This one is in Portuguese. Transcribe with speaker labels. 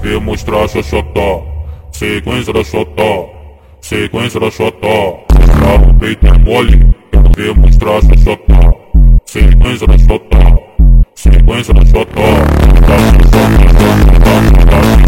Speaker 1: demonstrar xoxotó. Sequência da xotó, sequência da xotó. Mostrar o peito é mole, quero demonstrar xoxotó. Sequência da xotó, sequência da xotó. Tá,